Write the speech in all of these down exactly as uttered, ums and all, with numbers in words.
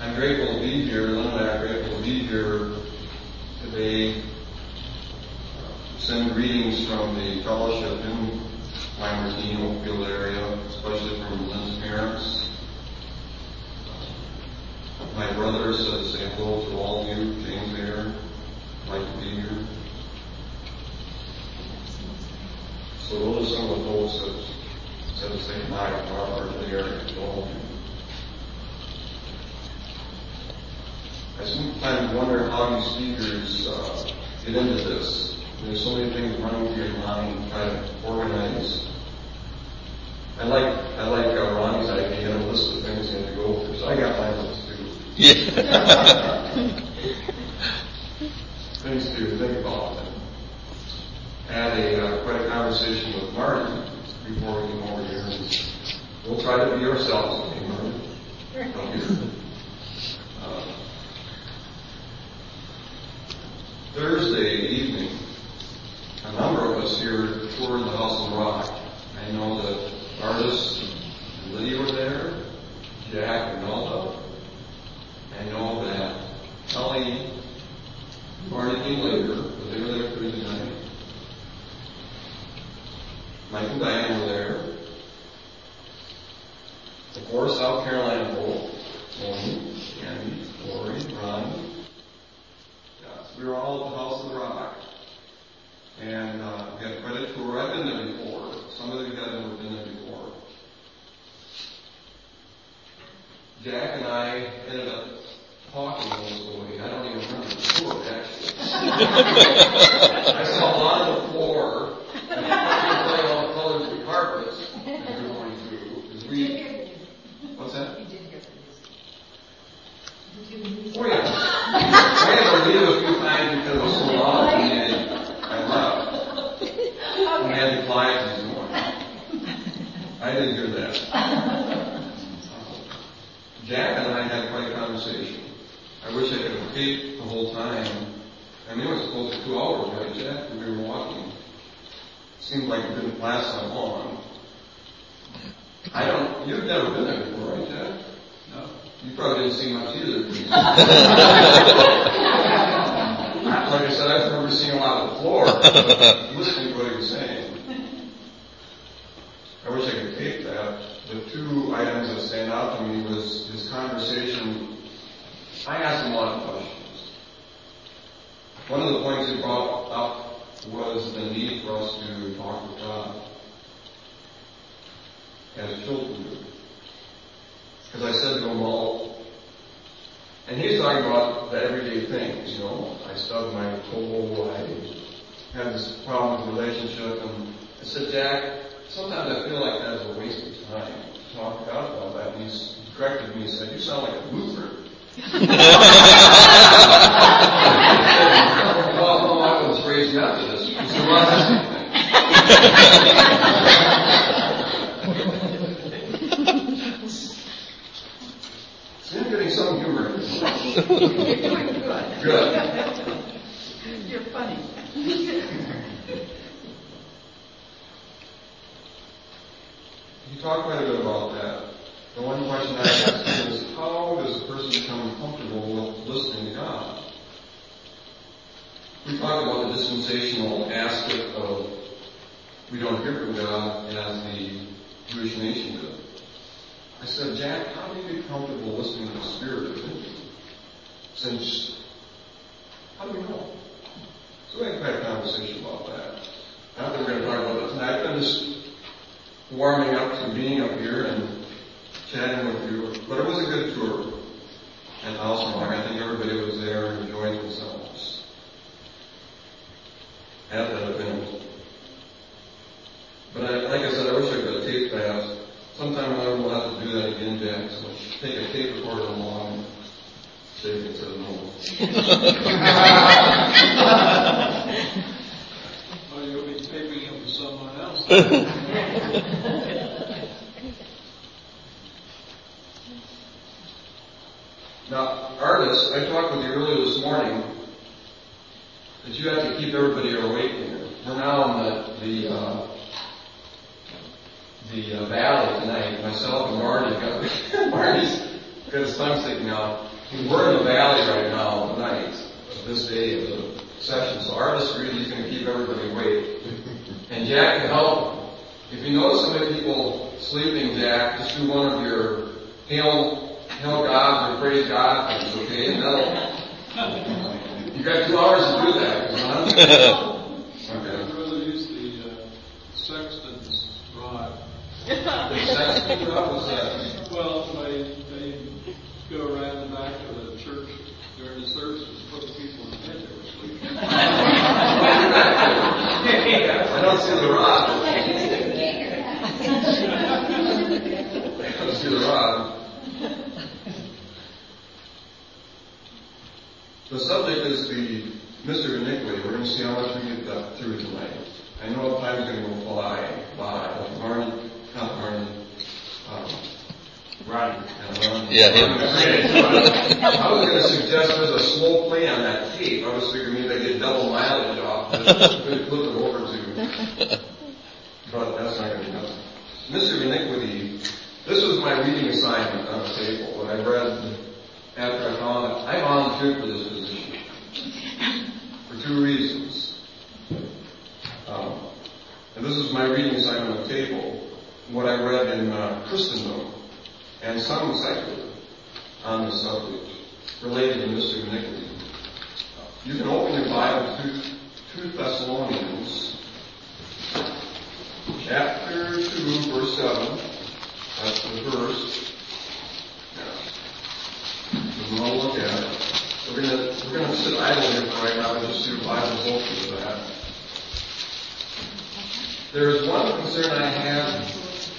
I'm grateful to be here, Lynn and I are grateful to be here today. Send greetings from the fellowship in Wymertine, Oakfield area, especially from Lynn's parents. My brother says say hello to all of you. James there, like to be here. So those are some of the folks that said to say hi from our part of the area to all of you. I sometimes wonder how you speakers uh, get into this. There's so many things running through your mind, try to organize. I like I like uh, Ronnie's idea. He had a list of things he had to go through, so I got my list too. Yeah. Things to think about. I had a uh, quite a conversation with Marty before we came over here. And we'll try to be ourselves, okay, Marty? Up here. Uh, Thursday evening, a number of us here toured the House of Rock. I know that Artis and Lydia were there, Jack and Nelda. I know that Kelly, Barney came later, but they were there Thursday night. Mike and Diane were there. Of course, South Carolina both. Tony, Andy, Lori, Ron. We were all at the House of the Rock. And uh, we had quite a tour. I've been there before. Some of you guys have never been there before. Jack and I ended up talking most of the way. I don't even remember the tour, actually. I saw a lot of the floor. And I couldn't play all the colors of the carpets that we were going through. Because we... What's that? You did hear the music. Oh, yeah. I had to leave a few times because it was so loud, and I left. We had the appliances going. I didn't hear that. Jack and I had quite a conversation. I wish I could have taped the whole time. I mean, it was close to two hours, right, Jack? We were walking. It seemed like it didn't last that long. I don't, you've never been there before, right, Jack? No. You probably didn't see much either. Like I said, I remember seeing a lot of the floor, listening to what he was saying. I wish I could tape that. The two items that stand out to me was his conversation. I asked him a lot of questions. One of the points he brought up was the need for us to talk with God as children do. Because I said to him, well, and he's talking about the everyday things, you know. I stubbed my toe, I had this problem with relationship, and I said, Jack, sometimes I feel like that's a waste of time to talk to God about that. And he's, he corrected me and said, you sound like a Lutheran. Well, no, I was raised Methodist. He said, well, that's the same thing. I'm getting some humor. You're doing good. Good. You're funny. You talk quite a bit about that. The one question I ask is, how does a person become comfortable with listening to God? We talk about the dispensational aspect of we don't hear from God as the Jewish nation did. I said, Jack, how do you get comfortable listening to the Spirit within you? Since, how do we know? So we had quite a conversation about that. Not that we're going to talk about that tonight, but I'm just warming up to being up here and chatting with you. But it was a good tour at the House of Rock. I think everybody was there and enjoyed themselves at that event. But I, like I said, I wish I could have taped that. Sometime I will have to do that again, Jack. So take a tape recorder along and shake it to the nose. Well, you'll be taping it for someone else. Now, artists, I talked with you earlier this morning that you have to keep everybody awake here. We're now in the the uh, the uh, valley tonight. Myself and Marty got Marty's got his tongue sticking out. We're in the valley right now tonight, this day of the session, so Artist really is going to keep everybody awake. And Jack can help. If you notice so many people sleeping, Jack, just do one of your hail, hail God or praise God things, okay? And that'll, you got two hours to do that. Huh? Okay. I'd rather use the uh, sexton's rod. The sexton's rod was that? Well, they, they go around the back of the church during the services, put people in bed that were sleeping. I don't see the rod. I don't see the rod. The subject is the mystery of iniquity. We're going to see how much we get that through tonight. I know time's going to go fly by. Like Marnie, not Marnie, um, Ronnie. Yeah, him. I was going to suggest there's a slow play on that tape. I was figuring maybe I get double mileage off it. Maybe flip it over to, but that's not going to happen. Mystery of iniquity. This was my reading assignment on the table. What I read after I found it. I volunteered for this position for two reasons. Um, and this is my reading assignment on the table. What I read in uh, Christendom and some secular on this subject related to mystery of iniquity. You can open your Bible to two Thessalonians, chapter two, verse seven. That's the verse. We're going to look at it. We're going to we're going to sit idle here for right now and just do Bibles open to that. There is one concern I have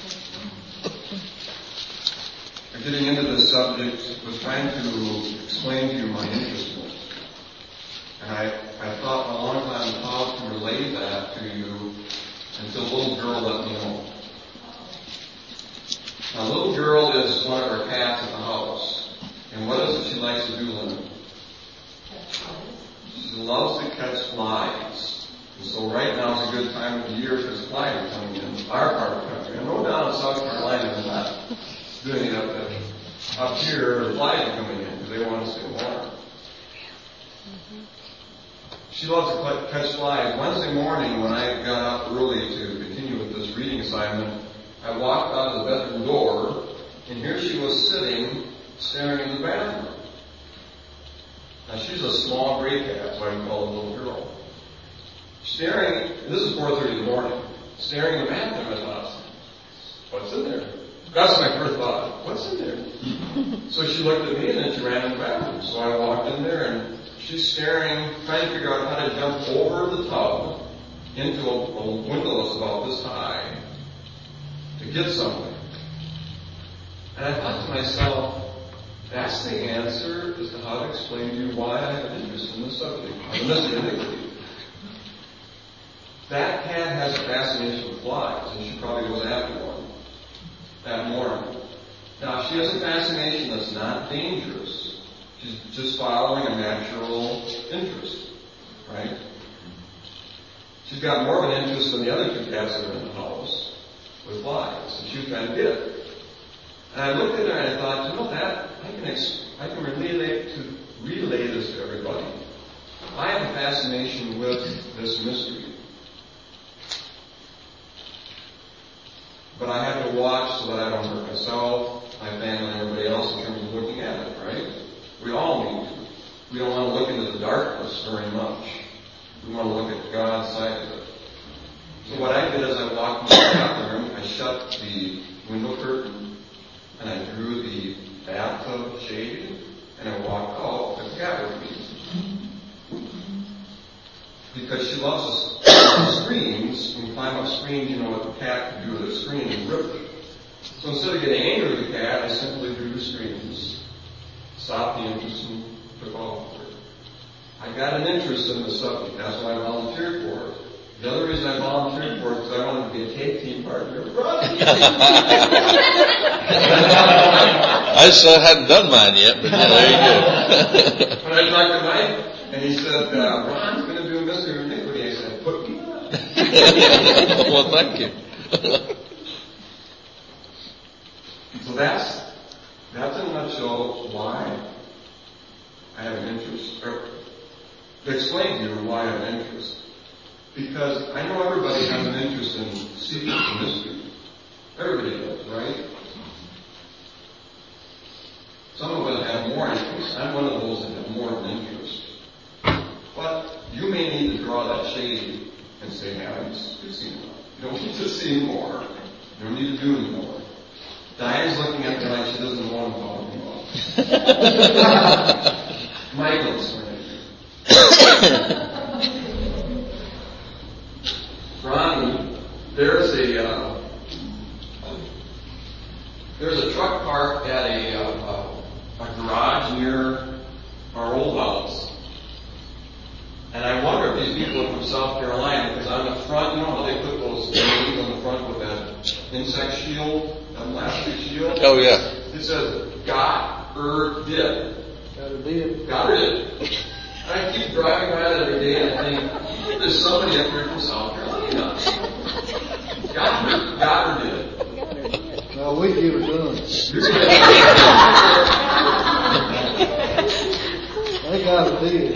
getting into this subject, was trying to explain to you my interest in it. And I, I thought for a long time how to relate that to you until a little girl let me know. Now, little girl is one of our cats at the house. And what is it she likes to do, Linda? She loves to catch flies. And so right now is a good time of the year because flies are coming in our part of the country. I know down in South Carolina they're not doing it up there. Up here, the flies are coming in because they want to stay warm. Mm-hmm. She loves to catch flies. Wednesday morning, when I got up early to continue with this reading assignment, I walked out of the bedroom door, and here she was sitting, staring in the bathroom. Now, she's a small gray cat, so I can call her a little girl. Staring, this is four thirty in the morning, staring in the bathroom, I thought, what's in there? That's my first thought. What's in there? So she looked at me and then she ran in the bathroom. So I walked in there and she's staring, trying to figure out how to jump over the tub into a, a window that's about this high to get something. And I thought to myself, that's the answer as to how to explain to you why I have an interest in this subject, the mystery of iniquity. That cat has a fascination with flies, and she probably goes after one that morning. Now, she has a fascination that's not dangerous. She's just following a natural interest, right? She's got more of an interest than the other two cats that are in the house with flies, and she was trying to get it. And I looked at her and I thought, you know that I can ex- I can relate to relay this to everybody. I have a fascination with this mystery. But I have to watch so that I don't hurt myself, my family, and everybody else in terms of looking at it, right? We all need to. We don't want to look into the darkness very much. We want to look at God's side of it. So what I did is I walked into the bathroom, I shut the window curtain, and I drew the bathtub shade, and I walked out with the cat with me. Because she loves the screens, and climb up screens, you know what the cat can do with a screen and rip it. So instead of getting angry with the cat, I simply drew the screens, stopped the interest, and took off with her. I got an interest in the subject. That's why I volunteered for it. The other reason I volunteered for it is because I wanted to be a tag team partner with Ronnie. I still hadn't done mine yet, but yeah, there you go. When I talked to Mike, and he said, uh, Ron's going to do a mystery of iniquity, I said, put me on. Well, thank you. So that's, that's in a nutshell why I have an interest, or to explain to you why I have an interest. Because I know everybody has an interest in secrets and mysteries. Everybody does, right? Some of us have more interest. I'm one of those that have more of an interest. But you may need to draw that shade and say, yeah, you've seen enough. You don't need to see more. You don't need to do any more. Diane's looking at me like she doesn't know what I'm talking about. Michael's Ronnie, there's a uh, there's a truck parked at a, uh, a garage near our old house, and I wonder if these people are from South Carolina, because on the front, you know how they put those things on the front with that insect shield, that plastic shield? Oh yeah. It says "got er did." Got her did. Got her did. I keep driving by that every day and I think, there's somebody up here from South Carolina. Got her, got her did. No, we give her done. They got her did.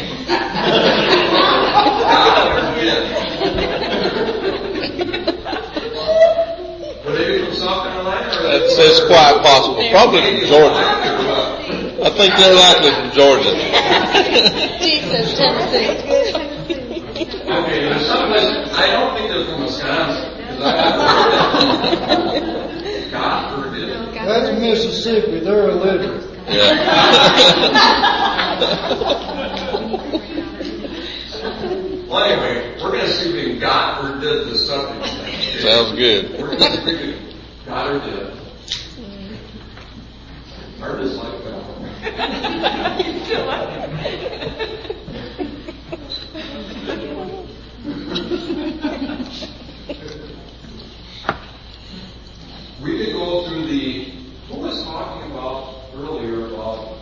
Got her did. Were they from South Carolina? Or That's, that's quite possible. Probably from Georgia. I think they're likely from Georgia. Jesus, Tennessee. Okay, there's some places, I don't think they're from Wisconsin, because I haven't heard that. God forbid. That's Mississippi. They're illiterate. Yeah. Well, anyway, we're going to see if we can God forbid the subject. Okay? Sounds good. We're going to see if we can God forbid. Hard is like that. We could go through the, who was talking about earlier about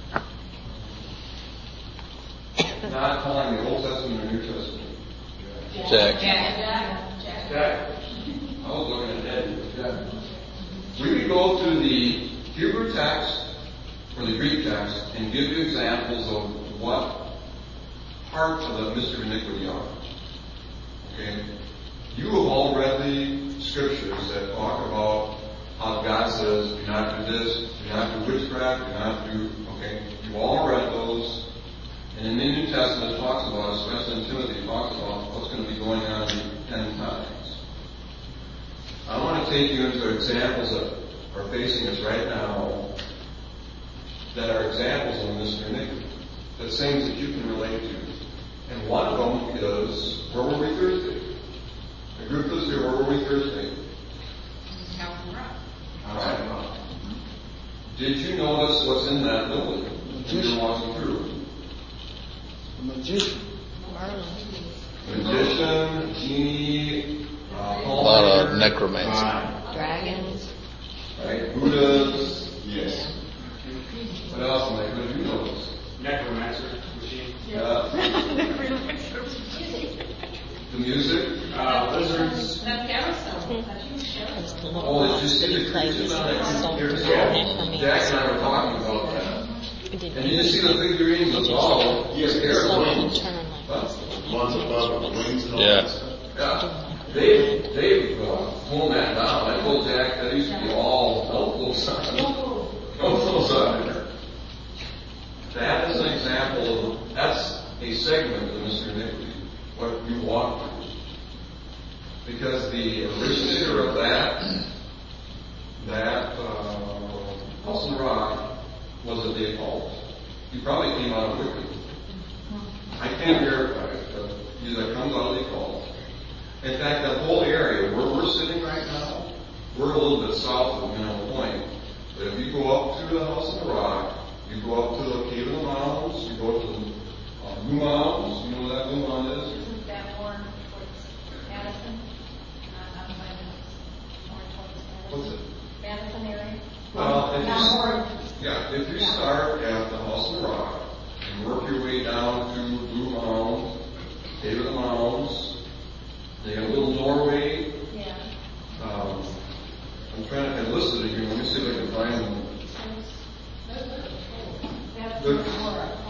not calling the Old Testament or New Testament? Jack. Jack. Jack. I was looking at that. Jack. We could go through the Hebrew text or the Greek text and give you examples of what parts of the mystery of iniquity are. Okay? You have all read the scriptures that talk about how God says, do not do this, do not do witchcraft, do not do, okay? You've all read those. And in the New Testament it talks about, especially in Timothy, it talks about what's going to be going on in the end times. I want to take you into examples that are facing us right now that are examples of mystery of iniquity, that things that you can relate to. And one of them is, where were we Thursday? The group was here, where were we Thursday? All right. Did you notice what's in that building as you're walking through? A magician. Magician, genie, uh, A lot of necromancy. Dragons. Right? Buddhas. Yes. What else, Mike? What did you notice? Necromancer machine. Yeah. The music. Uh, lizards. Oh, did you see the creatures on it? Jack and I were talking about that. And did you see the figurines of all? Yes, there. Ones above the wings and all Yeah. that stuff. Yeah. They, they've uh, toned that down. I told Jack that used to be all notebooks on. Notebooks on there. That is an example of, that's a segment of Mister Iniquity, what you walk through. Because the originator of that, that uh, House on the Rock was a the occult. He probably came out of Wicca. I can't verify it, but either comes out of the occult. In fact, that whole area where we're sitting right now, we're a little bit south of Mineral Point. But if you go up to the House on the Rock, you go up to the Cave of the Mounds, you go to the uh, Blue Mounds, you know what that Blue Mound is? Isn't that more towards Madison? Not outside of, more towards What's it? Madison area? Well, if you, Now more, yeah, if you start at the House on the Rock and work your way down to Blue Mound, Cave of the Mounds, they got a little doorway. yeah. Um, I'm trying to, I listed it here, let me see if I can find them. That's Good. more.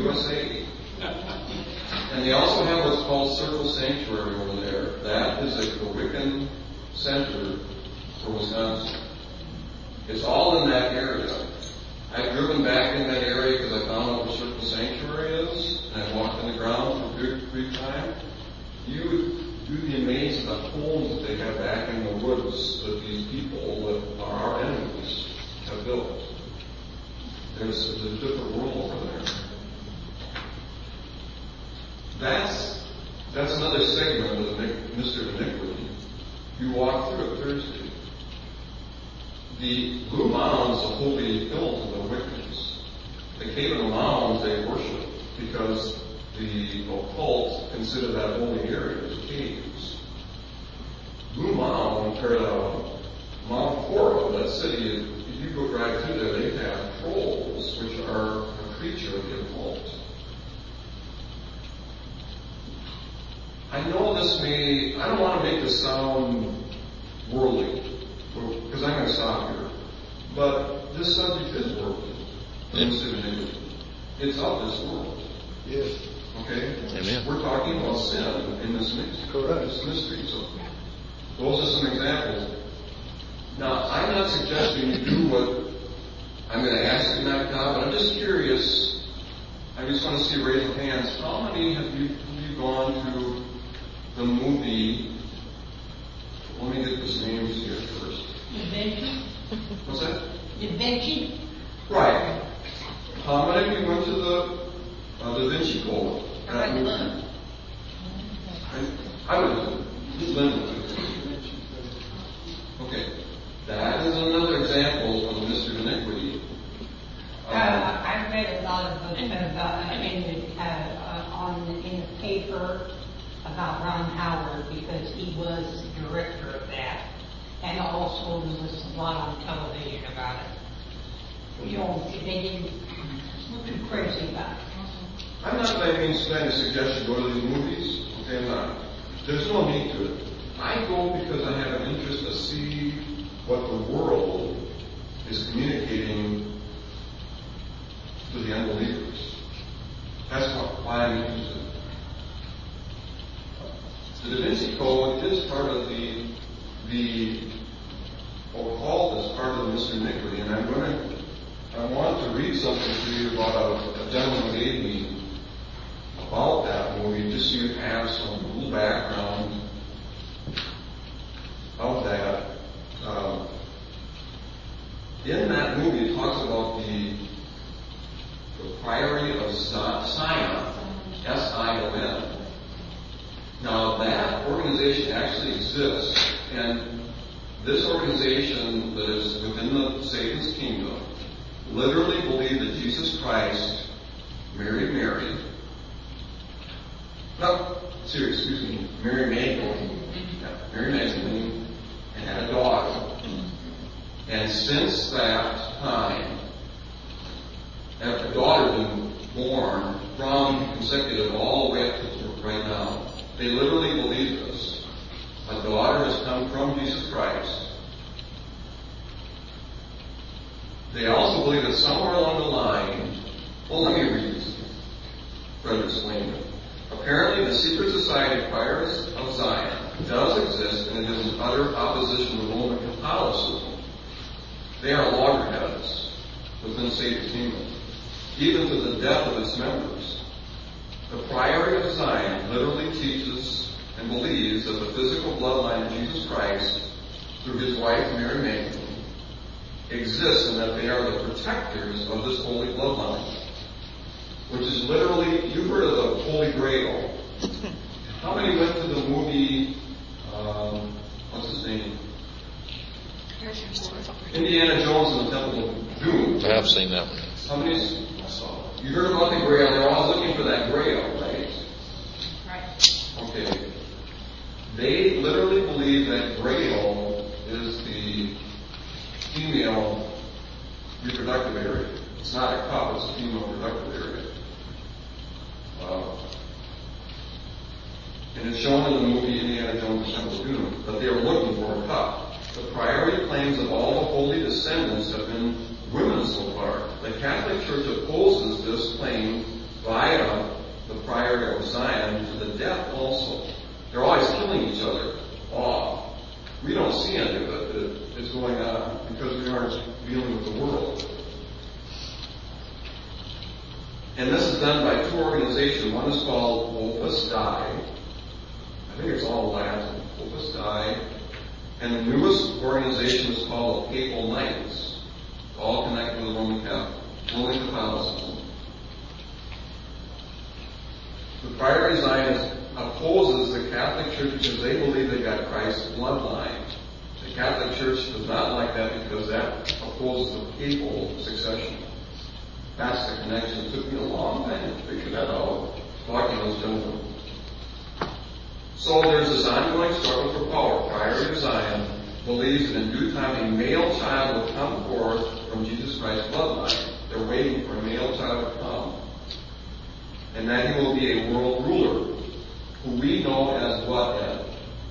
U S A. And they also have what's called Circle Sanctuary over there. That is a, the Wiccan center for Wisconsin. It's all in that area. I've driven back in that area because I found out where Circle Sanctuary is, and I walked in the ground for a good brief time. You would do the amazement of the homes that they have back in the woods that these people that are our enemies have built. There's a different world over there. That's that's another segment of the Mystery of Iniquity. You walk through it Thursday. The Blue Mounds of Holy Hill to the Wiccans. The Cave of the Mounds they worship because the occult consider that holy area as caves. Blue Mound, or uh, Mount Horeb, that city, if you go drive through there, they have trolls, which are a creature of the occult. I know this may, I don't want to make this sound worldly, because I'm going to stop here. But this subject is worldly. Yeah. It's of this world. Yes. Okay? Amen. We're talking about sin in this mystery. Correct. This mystery. So those are some examples. Now, I'm not suggesting you do what I'm going to ask you tonight, God, but I'm just curious. I just want to see a raise of hands. How many have you, have you gone to the movie? Let me get the names here first. Da Vinci? What's that? Da Vinci? Right. How many of you went to the uh, Da Vinci Code? I read the book. I would. Linda would. Okay. That is another example of the mystery of iniquity. Uh, I read a lot of books about in the, uh, on in the paper about Ron Howard because he was the director of that, and also there was a lot on television about it. You know, they didn't look too crazy about it. I'm not by any means trying to suggest you go to these movies. Okay, I'm not. There's no need to it. I go because I have an interest to see what the world is communicating to the unbelievers. That's what, why I'm interested. The Da Vinci Code is part of the the occult is part of the mystery of iniquity, and I'm going to I want to read something to you about a, a gentleman gave me about that movie, just so you have some little background of that. Um, in that movie, it talks about the, the Priory of Sion, S I O N. Now, that organization actually exists, and this organization that is within the Satan's kingdom literally believed that Jesus Christ married Mary. No, seriously, excuse me, Mary Magdalene. Yeah, Mary Magdalene, and had a daughter. And since that time, after the daughter had been born, from consecutive all the way up to right now, they literally believe this. A daughter has come from Jesus Christ. They also believe that somewhere along the line, well, let me read this. Try to explain it. Apparently, the secret society of Friars of Zion does exist, and it is in utter opposition to Roman Catholicism. They are loggerheads within Satan's kingdom, even to the death of its members. The Priory of Zion literally teaches and believes that the physical bloodline of Jesus Christ, through his wife Mary Magdalene, exists, and that they are the protectors of this holy bloodline, which is literally, you've heard of the Holy Grail. How many went to the movie, um, what's his name? Indiana Jones and the Temple of Doom. I have seen that one. How many? You heard about the Grail. They're always looking for that Grail, right? Right. Okay. They literally believe that Grail is the female reproductive area. It's not a cup, it's a female reproductive area. Uh, and it's shown in the movie Indiana Jones and the Temple of Doom, but they are looking for a cup. The priority claims of all the holy descendants have been women so far. The Catholic Church opposes this claim by see any of it that is going on because we aren't dealing with the world. And this is done by two organizations. One is called Opus Dei. I think it's all Latin. Opus Dei. And the newest organization is called the Papal Knights, all connected with the Roman Catholic, Roman Catholicism. The Priory Zionist opposes the Catholic Church because they believe they got Christ's bloodline. The Catholic Church does not like that because that opposes the papal succession. That's the connection. It took me a long time to figure that out, talking to those gentlemen. So there's this ongoing struggle for power. Priory of Zion believes that in due time a male child will come forth from Jesus Christ's bloodline. They're waiting for a male child to come. And that he will be a world ruler, who we know as what, Ed?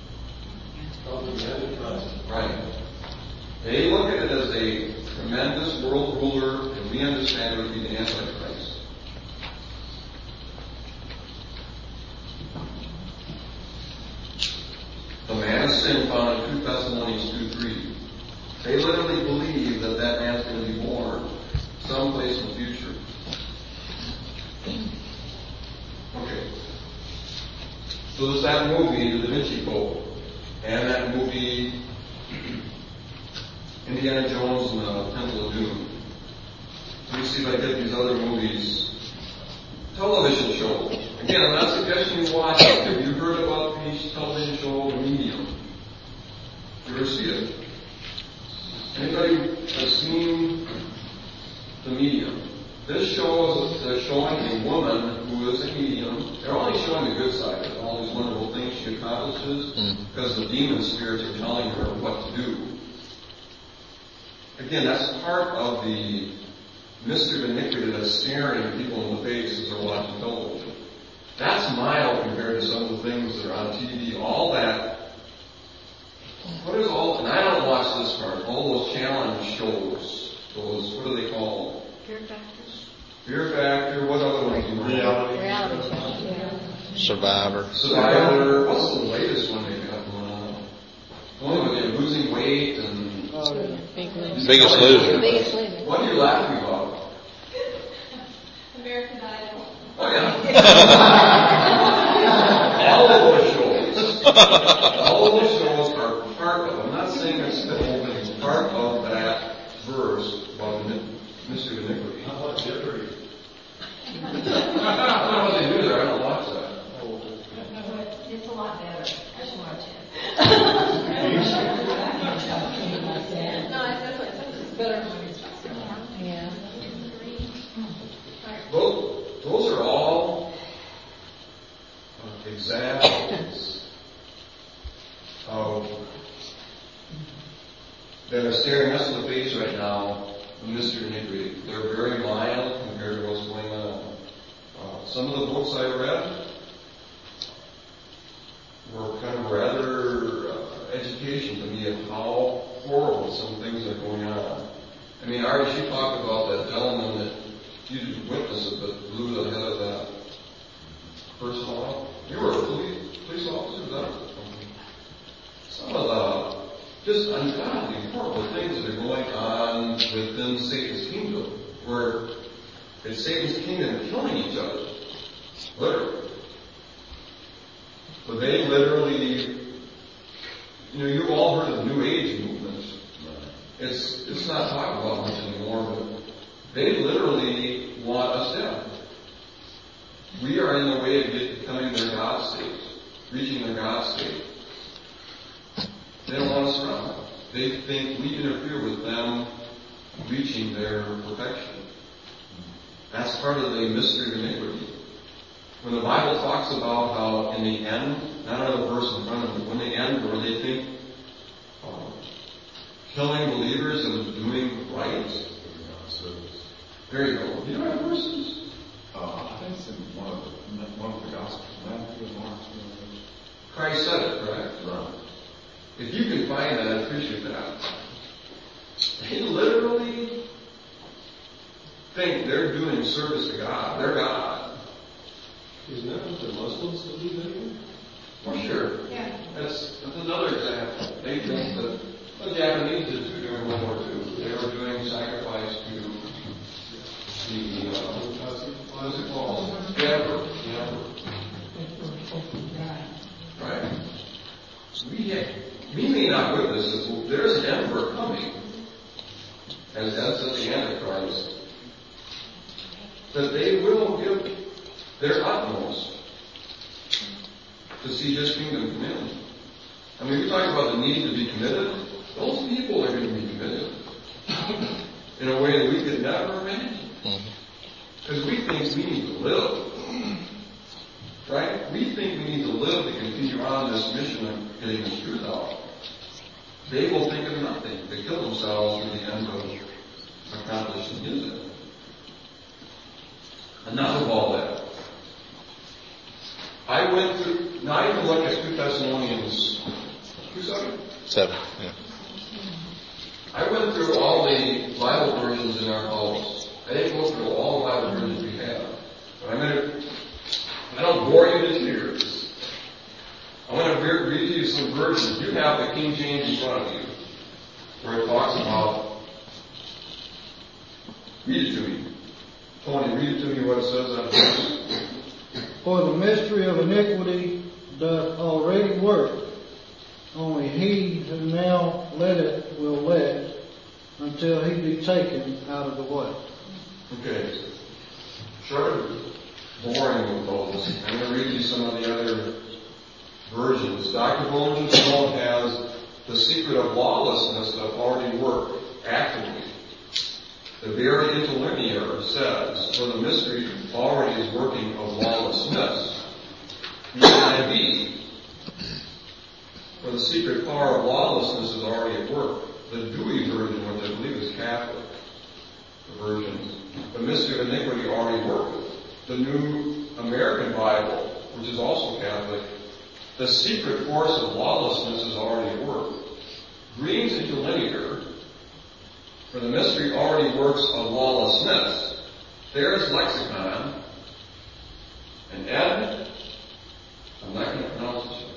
Right. They look at it as a tremendous world ruler, and we understand it would be the Antichrist. The man of sin found in two Thessalonians two three. They literally believe that that man's going to be born someplace in the future. Okay. So there's that movie, The Da Vinci Code, and that movie, Indiana Jones and the Temple of Doom. Let me see if I get these other movies. Television show. Again, I'm not suggesting you watch it. Have you heard about the television show, The Medium? You ever see it? Anybody have seen The Medium? This show is uh, showing a woman who is a medium. They're only showing the good side of it, all these wonderful things she accomplishes, mm. because the demon spirits are telling her what to do. Again, that's part of the mystery of iniquity that's staring people in the face as they're watching television. That's mild compared to some of the things that are on T V. All that. What is all? And I don't watch this part. All those challenge shows. Those, what are they called? Fear Factor. Fear Factor. What other ones do you Reality. Reality shows, yeah. Survivor. Survivor. What's the latest one they got going on? The one where they're losing weight and. Oh, yeah. Big Loser. Biggest Loser. Biggest Loser. What are you laughing about? American Idol. Oh, yeah. All of those shows. All of those shows are part of, I'm not saying it's the whole thing, it's part of that verse about the mystery of iniquity. How about Jeopardy? I don't know what they do there, I don't watch that. It's a lot better. I should watch it. No, that's what it's better. Yeah. Those, those are all uh, examples of that are staring us in the face right now, the mystery of iniquity. They're very mild compared to what's going on. Uh, some of the books I read were kind of rather uh, education to me of how horrible some things are going on. I mean, Artie, you talked about that gentleman that you didn't witness it, but blew the head of that person off. You were a police, police officer, is that something? Some of the just ungodly, horrible things that are going on within Satan's kingdom, where it's Satan's kingdom killing each other. Literally. But they literally, you know, you've all heard of the New Age movement. It's it's not talked about much anymore, but they literally want us dead. We are in the way of becoming their God state, reaching their God state. They don't want us around. They think we interfere with them reaching their perfection. That's part of the mystery of iniquity. When the Bible talks about how in the end, not another verse in front of me, when the end where they think uh, killing believers and doing right. There you go. You know what verses? Uh, I think it's in one of the one of the Gospels, Matthew and Mark. Christ said it, correct? Right. If you can find that, I appreciate that. They literally think they're doing service to God. They're God. Isn't that what the Muslims believe anyway? Well, sure. Yeah. That's, that's another example. They think that Japanese did too during World War Two. They were doing sacrifice to the, uh, what is it called? The emperor. The emperor. Right? We, we may not witness this. There's an emperor coming, as that's the Antichrist, that they will give their utmost to see his kingdom come in. I mean, we talk about the need to be committed. Those people are going to be committed in a way that we could never imagine. Because we think we need to live. Right? We think we need to live to continue on this mission of getting the truth out. They will think of nothing to kill themselves to the end of accomplishing his end. Enough of all that. I went through, now I can look at two Thessalonians, two seven? Seven, yeah. I went through all the Bible versions in our house. I didn't go through all the Bible versions we have. But I'm going to, I don't bore you to tears. I want to read you some versions. You have the King James in front of you, where it talks about, read it to me. Tony, read it to me what it says on verse. For the mystery of iniquity doth already work, only he who now letteth will let, until he be taken out of the way. Okay. Short of boring with those, I'm going to read you some of the other versions. Doctor Bullinger Stone has the secret of lawlessness that already work actively. The very interlinear says, for the mystery already is working of lawlessness. The N I V, for the secret power of lawlessness is already at work. The Dewey version, which I believe is Catholic, the version, the mystery of iniquity already worketh. The New American Bible, which is also Catholic, the secret force of lawlessness is already at work. Green's interlinear, for the mystery already works of lawlessness. There's lexicon. And Ed, I'm not going to pronounce it.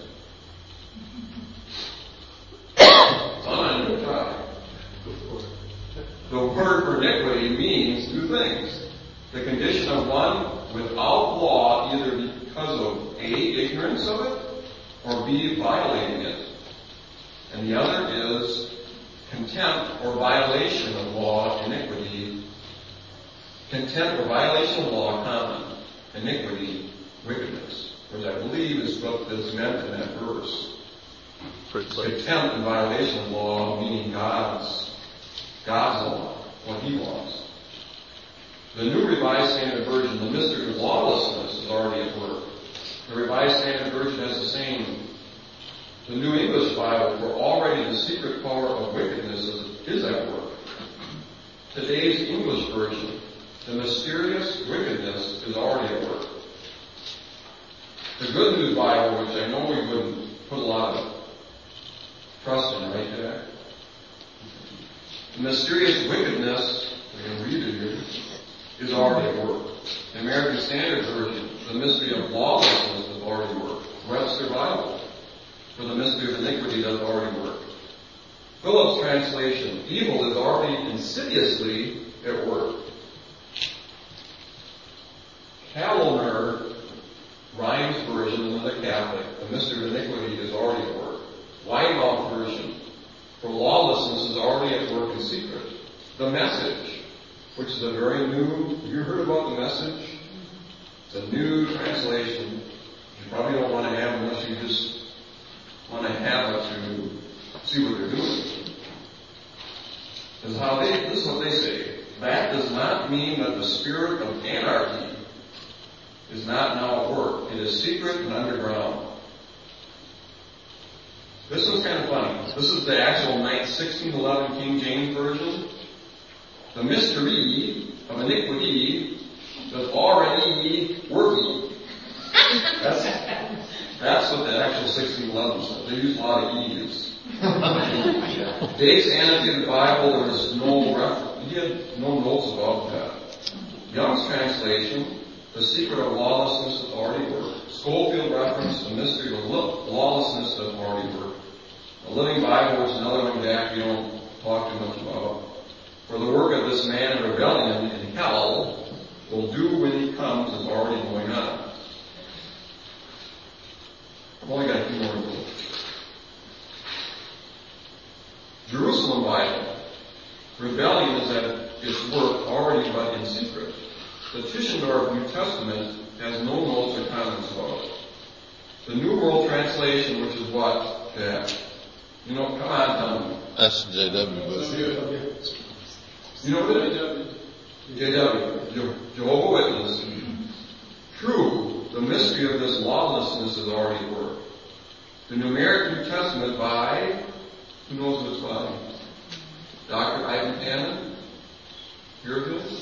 It's on, I'm going to try. The word for iniquity means two things. The condition of one without law, either because of A, ignorance of it, or B, violating it. And the other is contempt or violation of law, iniquity. Contempt or violation of law, common. Iniquity, wickedness. Which I believe is what is meant in that verse. Contempt and violation of law, meaning God's, God's law, what He wants. The New Revised Standard Version, the mystery of lawlessness, is already at work. The Revised Standard Version has the same. The New English Bible, for already the secret power of wickedness is, is at work. Today's English version, the mysterious wickedness is already at work. The Good News Bible, which I know we wouldn't put a lot of trust in, right, Jack? The mysterious wickedness, I can read it here, is already at work. The American Standard Version, the mystery of lawlessness is already at work. Webster Bible, for the mystery of iniquity does already work. Phillips translation, evil is already insidiously at work. Hallner, Rhymes version, another Catholic, the mystery of iniquity is already at work. Weymouth version, for lawlessness is already at work in secret. The Message, which is a very new, have you heard about the Message? It's a new translation. You probably don't want to have unless you just want to have it to see what they're doing. This is how they, this is what they say. That does not mean that the spirit of anarchy is not now at work. It is secret and underground. This is kind of funny. This is the actual sixteen eleven King James Version. The mystery of iniquity is already working. That's, that's what the actual sixteen eleven says. They use a lot of E's. Dave's Annotated Bible, there was no reference. He had no notes about that. Young's translation, the secret of lawlessness has already worked. Schofield reference, the mystery of lawlessness has already worked. The Living Bible is another one that you don't Jerusalem Bible, rebellion is at its work already but in secret. The Tischendorf New Testament has no notes or comments about it. The New World Translation, which is what, Jack? You know, come on, tell me. That's J W Bush. You know what it is? J W, Je- Jehovah Witness. True, the mystery of this lawlessness is already at work. The Numeric New Testament by, who knows what it's by? Doctor Ivan Tannen? Hear of him?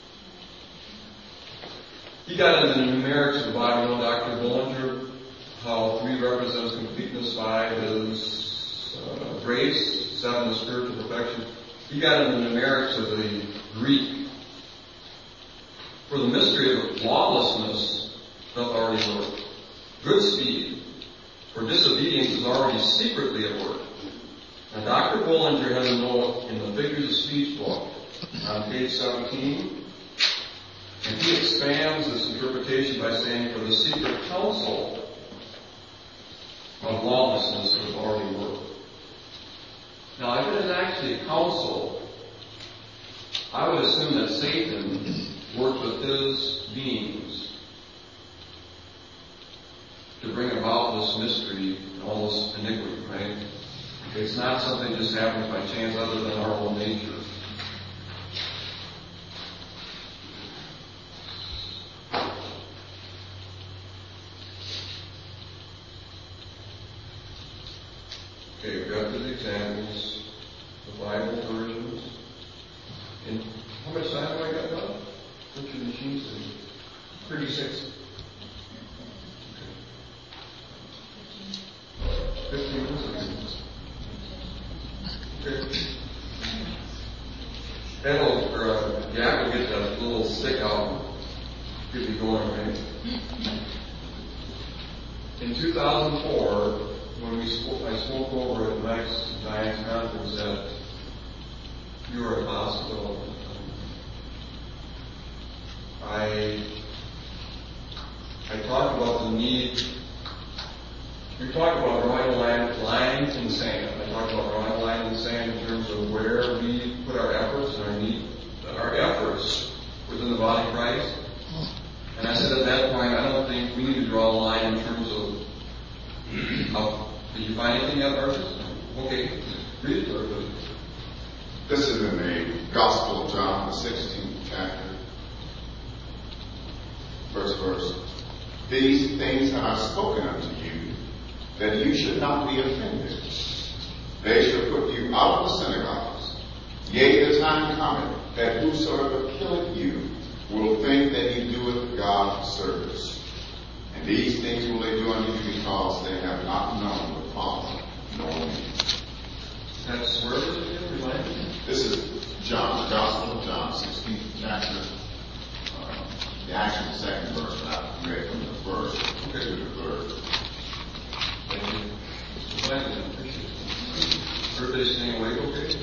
He got into the numerics of the Bible. Doctor Bullinger, how three represents completeness, five is uh, grace, seven is spiritual perfection. He got into the numerics of the Greek. For the mystery of lawlessness doth already work. Good speed, for disobedience is already secretly at work. Now, Doctor Bullinger has a note in the Figures of Speech book on page seventeen, and he expands this interpretation by saying, for the secret counsel of lawlessness has already worked. Now, if it is actually a counsel, I would assume that Satan worked with his beings to bring about this mystery and all this iniquity, right? It's not something just happens by chance other than our own nature. Okay, we've got the examples, the Bible versions. And how much time have I got left? What's your machine say? thirty-six. Okay. fifteen minutes. Okay. That'll, or uh, Jack will get that little stick out and get me going, right? In two thousand four, when we spoke, I spoke over at Mike's Giants conference that you were at the hospital. I I talked about the need. We talked about drawing a line, line in the sand. I talked about drawing a line in the sand in terms of where we put our efforts and our need, our efforts within the body of Christ. And I said at that point, I don't think we need to draw a line in terms of how. Did you find anything yet, Arthur? Okay, read it, Arthur. This is in the Gospel of John, the sixteenth chapter, first verse. These things have I spoken unto you, that you should not be offended. They shall put you out of the synagogues. Yea, the time cometh, that whosoever killeth you will think that he doeth God service. And these things will they do unto you, because they have not known the Father, nor me. That's where is it again? Remind me. This is John, the Gospel of John, sixteenth chapter, uh, the actual second verse, but I read from the first Okay. to the third. Thank you. Thank you. Appreciate it. Everybody staying awake, okay?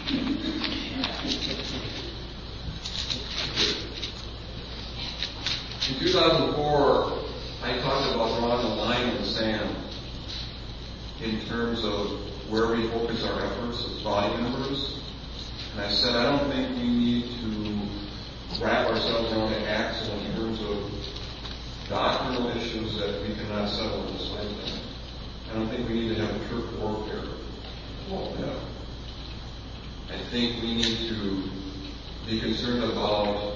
In two thousand four, I talked about drawing a line in the sand in terms of where we focus our efforts as body members. And I said, I don't think we need to wrap ourselves around the axle in terms of doctrinal issues that we cannot settle in this lifetime. I don't think we need to have a church warfare. Well, no. I think we need to be concerned about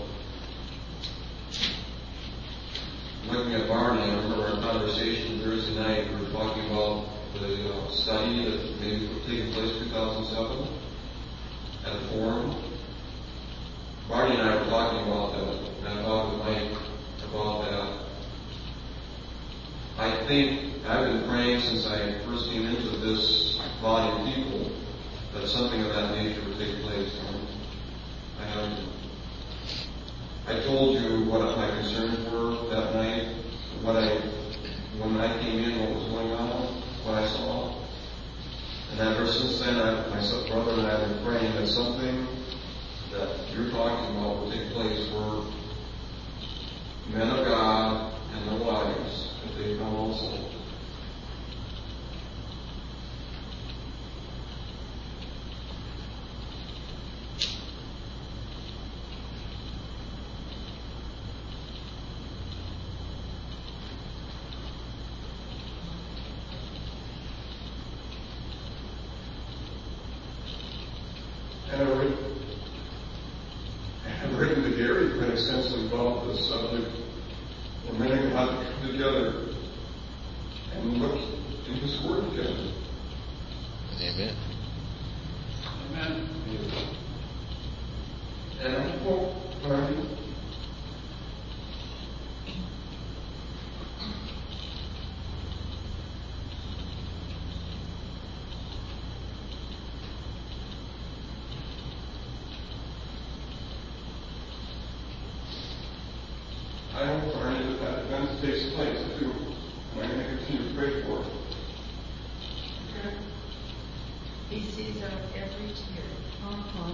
looking at Barney. I remember our conversation Thursday night. We were talking about the uh, study that maybe taking place in two thousand seven at the forum. Barney and I were talking about that, and I talked with Mike about that. I think I've been praying since I first came into this body of people that something of that nature would take place. I haven't. I told you what my concerns were that night, what I, when I came in, what was going on, what I saw. And ever since then, I, my brother and I have been praying that something that you're talking about will take place where men of God and their wives, if they come also. And I've written, I've written to Gary quite extensively about this subject. Where many of us come together and look in His Word together. Amen. Amen. And I hope, Marty, I hope, Marty, that that event takes place too. And I'm going to continue to pray for it. Okay? He sees our every tear. Uh-huh.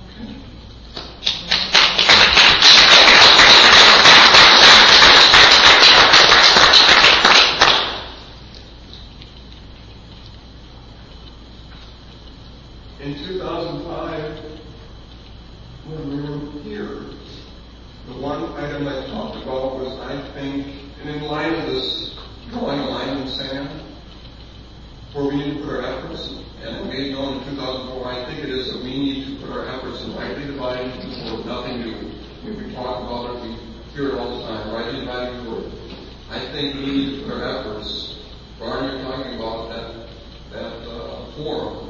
In two thousand five, when we were here, the one item I talked about was, I think, and in line with this drawing a line in the sand, where we need to put our efforts, and we made known in two thousand four, I think it is that we need to put our efforts in rightly dividing the word, nothing new. We, we talk about it, we hear it all the time, rightly dividing the word. I think we need to put our efforts, Barney, you're talking about that, that uh, forum.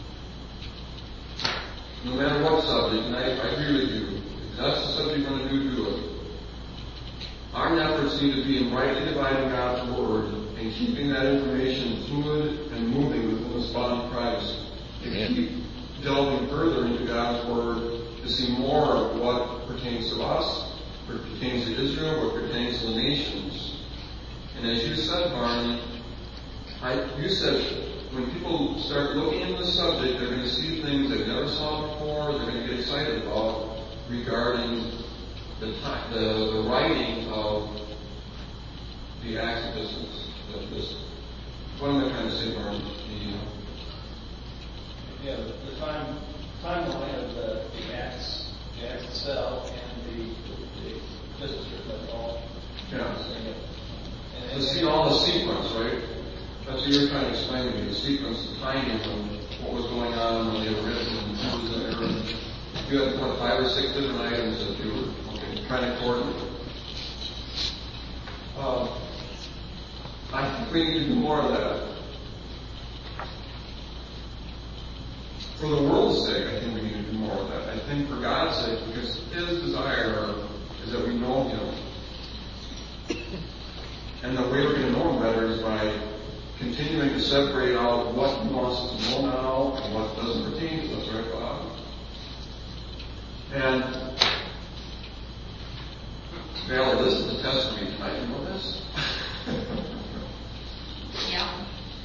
No matter what subject, and I, I agree with you, if that's the subject you're going to do, do it. Our efforts need to be in rightly dividing God's Word and keeping that information fluid and moving within the body of Christ. To Amen. keep delving further into God's Word, to see more of what pertains to us, what pertains to Israel, what pertains to the nations. And as you said, Barney, I, you said, when people start looking into the subject, they're going to see things they've never saw before, they're going to get excited about regarding the, time, the, the writing of the Acts of Epistles. This, what am I trying to say, Barney? The, uh, Yeah, the, the time timeline of the, the acts, the acts itself, and the the epistles are all. yeah. And, To see all the sequence, right? That's what you're trying to explain to me, the sequence, the timing of what was going on when they were written and who was there. And you had, what, five or six different items that you were okay, trying to coordinate. Uh, I think we need to do more of that. For the world's sake, I think we need to do more of that. I think for God's sake, because His desire is that we know Him. And the way we're going to know Him better is by continuing to separate out what He wants us to know now and what doesn't pertain to us, right, Bob? And Val, this is the test for me tonight. You know this? Yeah.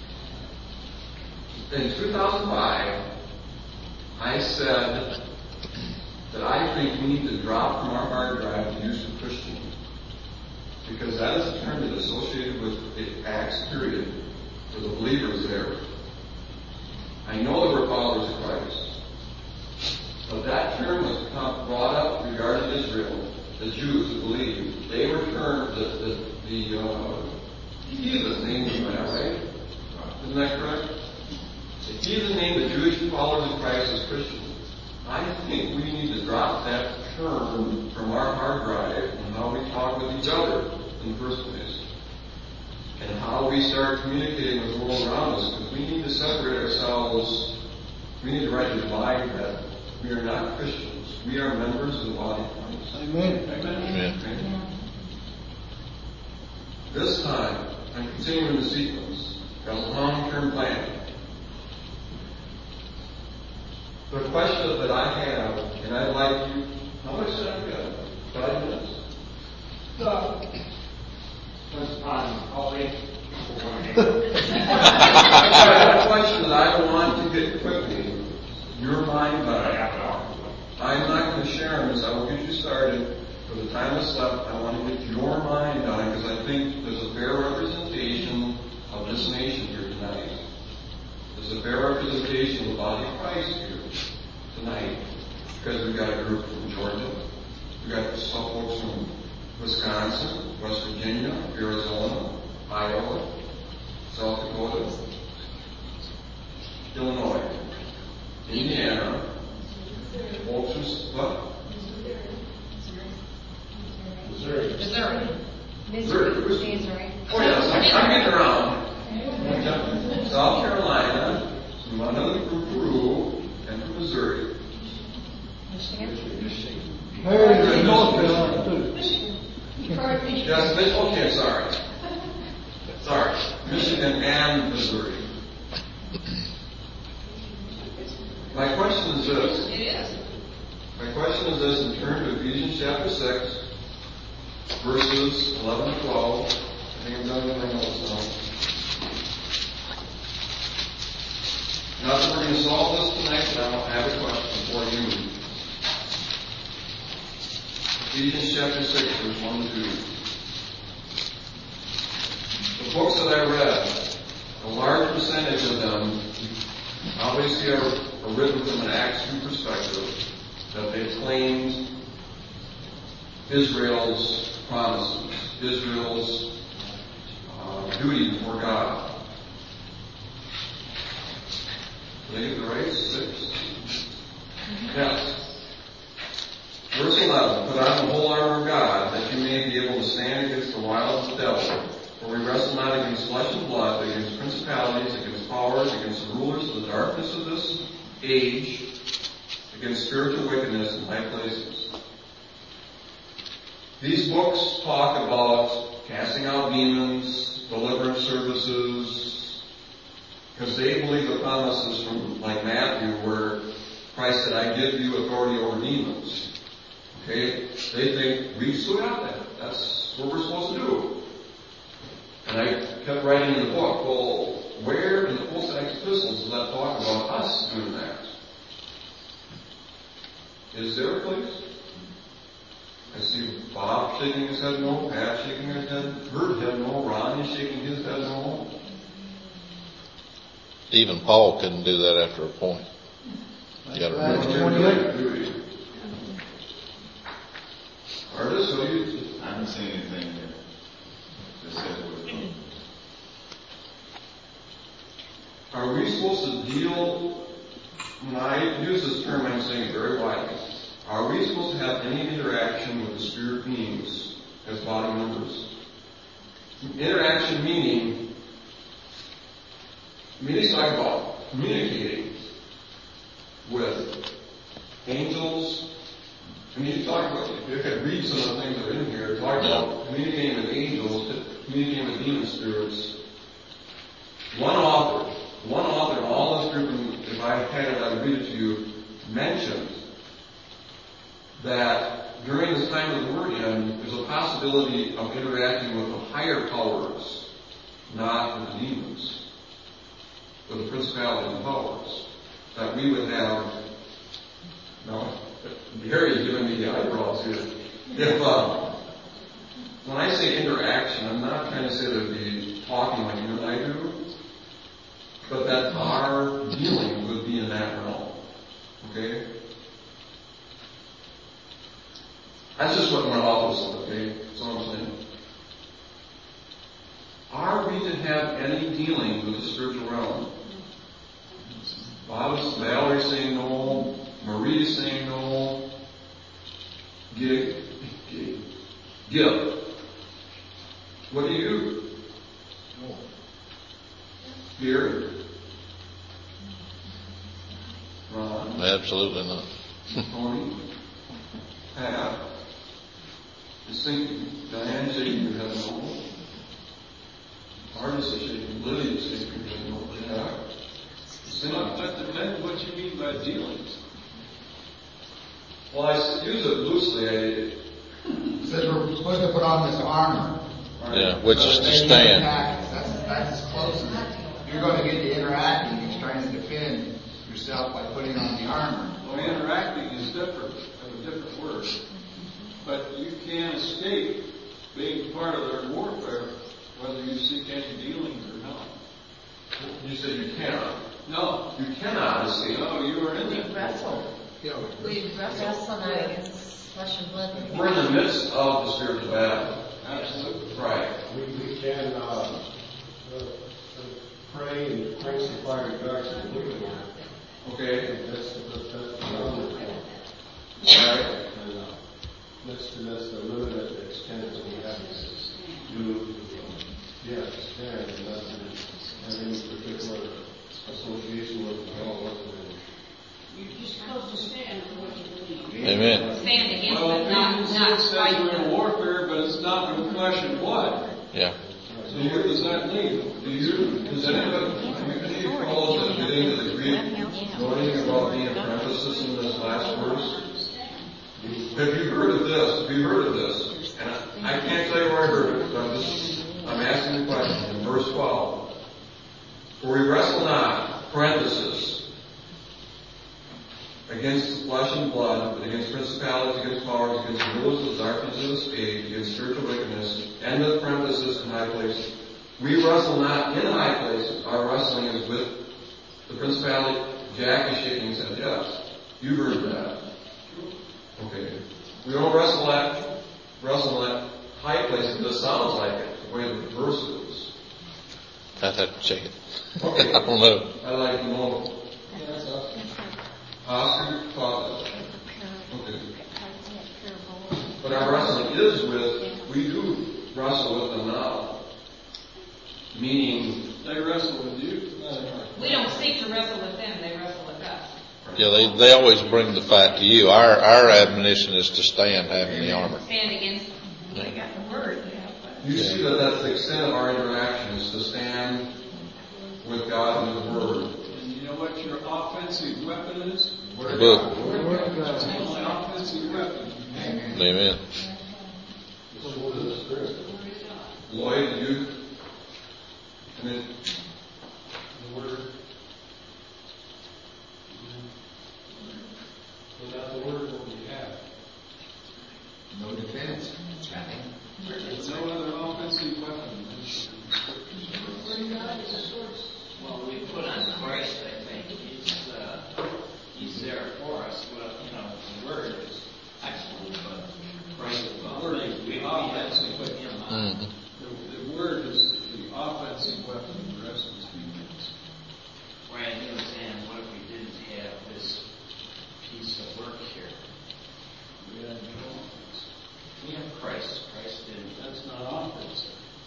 In two thousand five, I said that I think we need to drop from our hard drive the use of Christian, because that is a term that is associated with the Acts period, for the believers there. I know that we're followers of Christ, but that term was brought up regarding Israel, the Jews who believed. They were termed the, the, the uh, heathen named that, right? Isn't that correct? The heathen named the Jewish followers of Christ as Christians. I think we need to drop that term from our hard drive and how we talk with each other in the first place, and how we start communicating with the world around us, because we need to separate ourselves. We need to rightly divide that we are not Christians. We are members of the body of Christ. Amen. Amen. Okay? This time, I'm continuing the sequence. Got a long-term plan. The question that I have, and I'd like you, how much time we got? Five minutes? So, that's fine. I'll wait. I have a question that I want to get quickly. Your mind back. I'm not going to share on this. I will get you started. For the time that's left, I want to get your mind on it, because I think there's a fair representation of this nation here tonight. There's a fair representation of the body of Christ here tonight, because we've got a group from Georgia, we've got some folks from Wisconsin, West Virginia, Arizona, Iowa, South Dakota, Illinois, Indiana, questions? What? Missouri. Missouri. Missouri. Oh yes, I'm, I'm getting around. South Carolina, from another from Peru, and from Missouri. Harry is North Carolina too. Yes, Mich- okay, sorry. Sorry. Michigan and Missouri. My question is this. It is. My question is this in turn to Ephesians chapter six, verses eleven and twelve. I think I'm done with my notes now. Not that we're going to solve this tonight, but I have a question for you. Ephesians chapter six, verse one and two. The books that I read, a large percentage of them obviously are, are written from an Acts two perspective, that they claimed Israel's promises, Israel's uh, duty before God. Did I get the right? Six? Yes. Verse eleven, put on the whole armor of God, that you may be able to stand against the wiles of the devil. For we wrestle not against flesh and blood, but against principalities, against powers, against the rulers of the darkness of this age, against spiritual wickedness in high places. These books talk about casting out demons, deliverance services, because they believe the promises from, like Matthew, where Christ said, I give you authority over demons. Okay? They think, we've still got that. That's what we're supposed to do. And I kept writing in the book, well, where in the post-Acts epistles does that talk about us doing that? Is there a place? I see Bob shaking his head no, Pat shaking his head, Bert head no, Ronnie shaking his head no. Even Paul couldn't do that after a point. You got to remember. Artists, what do you? I haven't seen anything that that says it was. Are we supposed to deal? When I use this term, I'm saying it very widely. Are we supposed to have any interaction with the spirit beings as body members? Interaction meaning, I mean, he's talking about communicating with angels. I mean, you talk about, if you could read some of the things that are in here, talk about communicating with angels, communicating with demon spirits. One author, one author in all this group, and if I had it, I would read it to you, mentioned that during this time of the Word in, there's a possibility of interacting with the higher powers, not with the demons, with the principalities and powers. That we would have, no, Harry's giving me the eyebrows here. If, uh, when I say interaction, I'm not trying to say that it'd be talking like you and I do, but that our dealing would be in that realm. Okay? That's just what my author said, okay? That's what I'm saying. Are we to have any dealing with the spiritual realm? Bob's, Valerie's saying no. Marie's saying no. Give. Give. Give. What do you do? No. Here? Ron? Absolutely not. Tony? Pat? Just thinking. Diane shaking her head no. Artist is shaking. Lily is shaking her head no. Yeah. Well, that depends what you mean by dealings. Well, I use it loosely. I, It says we're supposed to put on this armor. Yeah, which is to So that stand. That's, that's as close as you're going to get to interacting. He's trying to defend yourself by putting on the armor. Well, interacting is different, of a different word. But you can't escape being part of their warfare, whether you seek any dealings or not. you said you cannot. No. You cannot escape. No, you are in We it. wrestle. Yeah, We wrestle not against flesh and blood. We're in the midst of the spiritual battle. Absolutely. Right. We, we can uh, uh, uh, pray and quench the fire of darkness and wicked one. Okay. That's the, that's the only thing. Right? And, uh, that's, that's the limited extent that we have to do. Yes, stand, and not to have any particular association with the law. You're just supposed to stand for what you believe. Amen. Stand against Well, it, not, Ephesians not six says fight we're in them. warfare, but it's not with flesh and blood. Yeah. So where does that lead? Do you, does anybody, do any follow at the beginning of the Greek, know anything about the parenthesis in this last verse? Have you heard of this? Have you heard of this? And I, I can't tell you where I heard it, but I'm just, I'm asking the question. In verse twelve, for we wrestle not, parenthesis, against flesh and blood, but against principalities, against powers, against rulers of darkness of this age, against spiritual wickedness, end of parenthesis in high places. We wrestle not in high places. Our wrestling is with the principality. Jack is shaking his head. Yes. You heard that. Okay. We don't wrestle at, wrestle at high places. This sounds like it, the way the verse is. I'd have to check it. Okay. I don't know. I like the moment. Oscar thought that. Okay. But our wrestling is with, we do wrestle with them now. Meaning, They wrestle with you. We don't seek to wrestle with them, they wrestle with us. Yeah, they, they always bring the fight to you. Our, our admonition is to stand having the armor. Stand against them. Yeah. They got the word. you see that that's the extent of our interaction, is to stand with God and His Word. And you know what your offensive weapon is? The book. It's the only offensive weapon. Amen. Lloyd, you, I mean, The word. Without the word, what do you have? No defense. There's no other offensive weapon. Well, we put on Christ, I think. He's, uh, he's there for us. Well, you know, the word is excellent, but Christ is all things. We, we have to put him on. Mm-hmm. The, the word is the offensive weapon, the rest is defense. Ryan, he was saying, what if we didn't have this piece of work here? We have no offense. We have Christ. Christ didn't. That's not offense.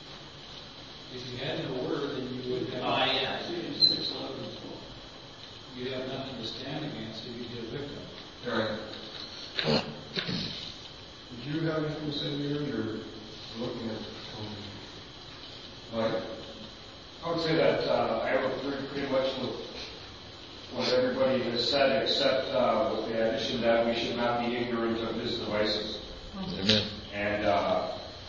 If you had no word, then you would have. Oh, yeah. Ephesians six eleven is full. You have nothing to stand against, so you get a victim. all right. Did you have anything to say, Mary? You're looking at Mike? I would say that uh, I would agree pretty much with what everybody has said, except uh, with the addition that we should not be ignorant of his devices. Amen. And uh,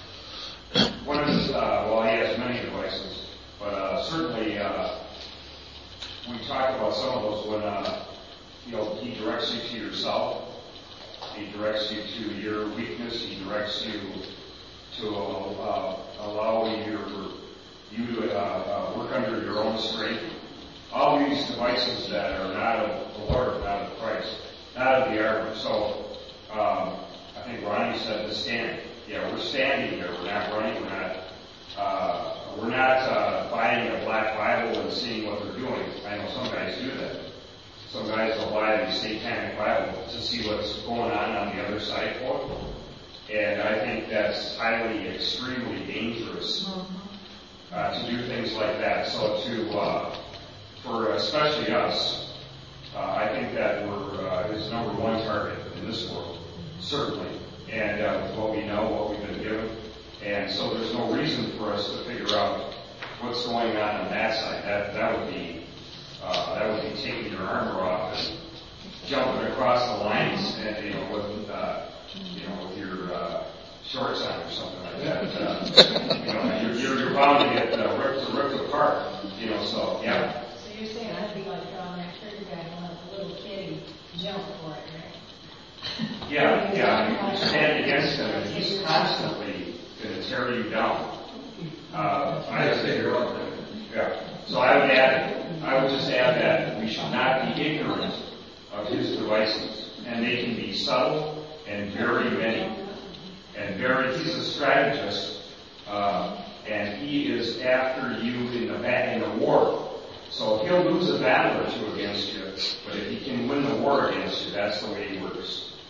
one of his, uh, well, he has many devices, but uh, certainly uh, we talked about some of those when uh, you know he directs you to yourself, he directs you to your weakness, he directs you to uh, allow your you to uh, uh, work under your own strength. All these devices that are not of the Lord, not of Christ, not of the armor. So um, I think Ronnie said to stand. Yeah, we're standing there. We're not running. We're not. Uh, we're not uh, buying a black Bible and seeing what they're doing. I know some guys do that. Some guys will buy the Satanic Bible to see what's going on on the other side for them. And I think that's highly, extremely dangerous uh, to do things like that. So to, uh, for especially us, uh, I think that we're uh, his number one target in this world, certainly. And uh, with what we know, what we've been given. And so there's no reason for us to figure out what's going on on that side. That that would be uh, that would be taking your armor off and jumping across the lines, and you know with uh, you know with your uh, shorts on or something like that. Uh, you know you're, you're you're bound to get uh, ripped ripped apart. You know so yeah. So you're saying I'd be like drawing that trigger guy and let the little kitty jump for it, right? Yeah, yeah, you stand against him, and he's constantly going to tear you down. Uh, I would say you're on yeah. So I would add, I would just add that we should not be ignorant of his devices, and they can be subtle and very many, and very. He's a strategist, uh, and he is after you in the bat in the war. So he'll lose a battle or two against you, but if he can win the war against you, that's the way he works.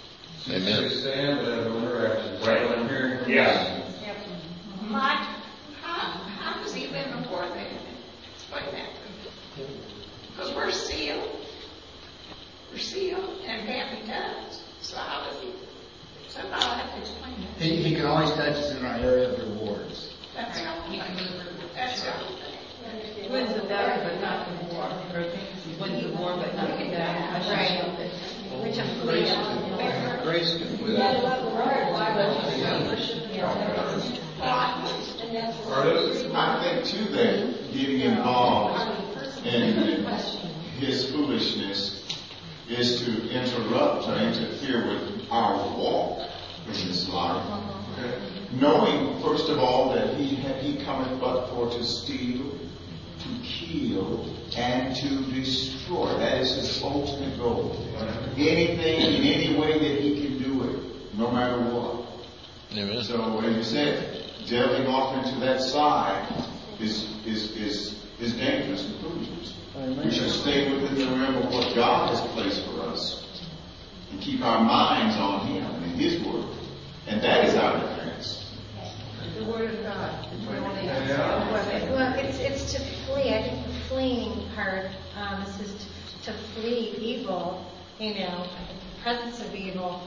Amen. They stand and have no interaction. Right. What I'm hearing from Yeah. you. Like, how, how does he live in war then? Explain that. Because we're sealed. We're sealed and family does. So how does he, somebody will have to explain that. He, he can always touch us in our area of rewards. That's the only thing. That's the only thing. Wins the battle, but not the war. Wins the war, but not the battle. Right. Which I'm Grace can, grace can win. I think too that getting involved in his foolishness is to interrupt or interfere with our walk in this life. Knowing, first of all, that he had, he cometh but for to steal, to kill, and to destroy. That is his ultimate goal. Anything, in any way that he can do it, no matter what. Amen. So, as you said, delving off into that side is is is is dangerous and foolish. We should stay within the realm of what God has placed for us and keep our minds on Him and His Word, and that is our defense. The Word of God. Well, it's it's to flee. I think the fleeing part, um, this is to, to flee evil. You know, the presence of evil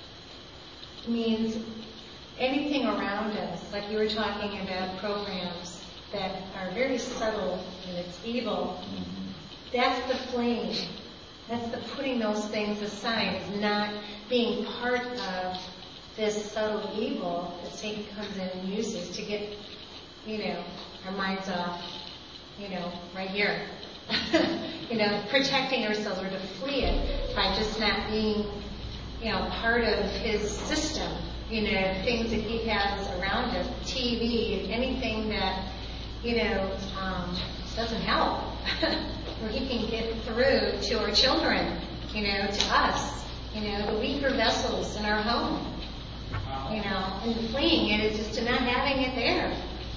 means anything around us. Like you were talking about programs that are very subtle and it's evil. That's the fleeing. That's the putting those things aside. Is not being part of this subtle evil that Satan comes in and uses to get, you know, our minds off, you know, right here. You know, protecting ourselves or to flee it by just not being, you know, part of his system. You know, things that he has around us, T V, anything that, you know, um, doesn't help. Where he can get through to our children, you know, to us, you know, the weaker vessels in our home. You know, and fleeing it is just to not having it there.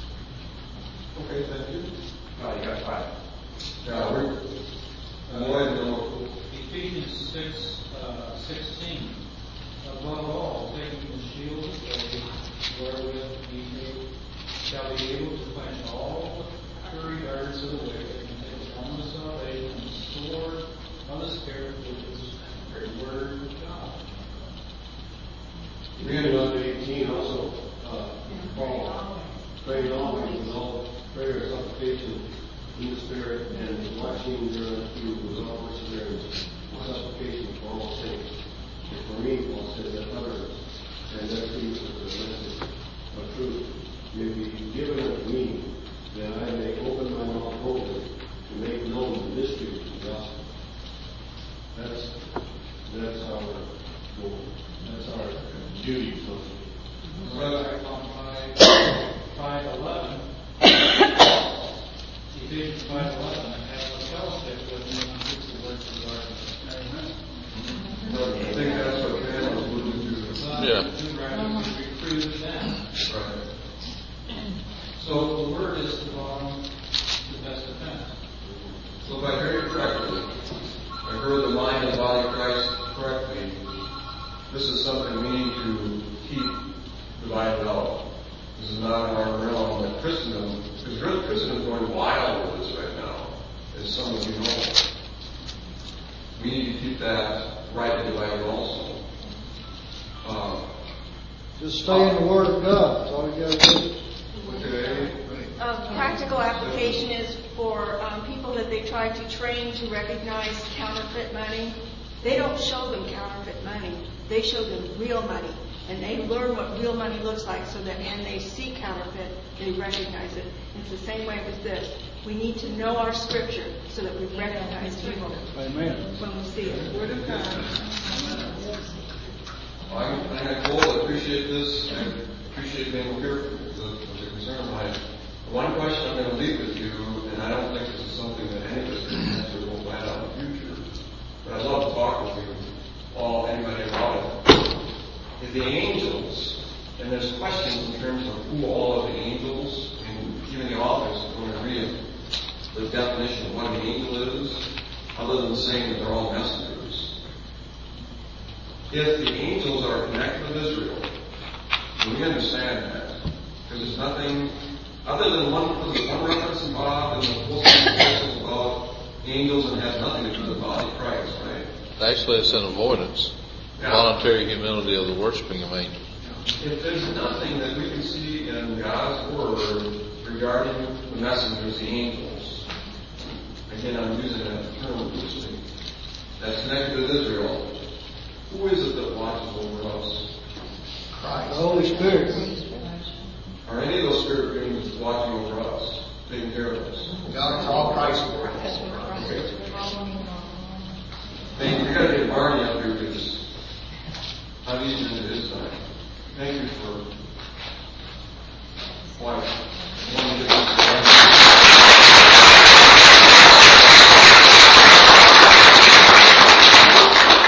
Okay, thank you. No, you got five. Now, we're, uh, go ahead, Bill. Ephesians six, uh, sixteen. Above all, taking the shield of faith, wherewith ye may, shall be able to quench all the fiery darts of the wicked, and take the helmet of salvation and the sword of the Spirit, which is the Word of God. Beginning on eighteen also, uh, Paul praying always with all prayer, supplication in the Spirit, and watching thereunto with all perseverance, supplication for all saints. And for me, Paul says that others, and their truth of the message of truth may be given unto me, that I may open my mouth boldly to make known the mystery of the gospel. That's that's our goal. That's our duty. Brother, on five eleven, Ephesians five eleven, have a fellowship with me and keep the works of darkness. Amen. I think that's what Ken was alluding to. Yeah. To rather to reprove them. Right. So the word is the bottom, the best defense. So if I heard you correctly, I heard the mind and body of Christ correctly, this is something we need to keep divided out. This is not our realm of Christendom, because really Christendom is going wild with this right now, as some of you know. We need to keep that rightly divided also. Um, Just stay in the Word of God. That's all you got to do. okay. A practical application is for um, people that they try to train to recognize counterfeit money. They don't show them counterfeit money. They show them real money. And they learn what real money looks like so that when they see counterfeit, they recognize it. It's the same way with this. We need to know our scripture so that we recognize evil Amen. when we see it. Word of God. I'm, I'm Cole. I appreciate this. I appreciate being here with the, with the concern of mine. One question I'm going to leave with you, and I don't think this is something that any of us can answer will find out in the future, but I'd love to talk with you, all, anybody about it, is the angels. And there's questions in terms of who all of the angels, and even the authors are going to read the definition of what an angel is, other than saying that they're all messengers. if the angels are connected with Israel, and we understand that, because there's nothing, other than one, one reference involved in the whole situation about angels and has nothing to do with the body of Christ, right? Actually, it's an avoidance. Yeah. Voluntary humility of the worshiping of angels. If there's nothing that we can see in God's Word regarding the messengers, the angels, again, I'm using that term loosely, that's connected with Israel, who is it that watches over us? The Holy Spirit.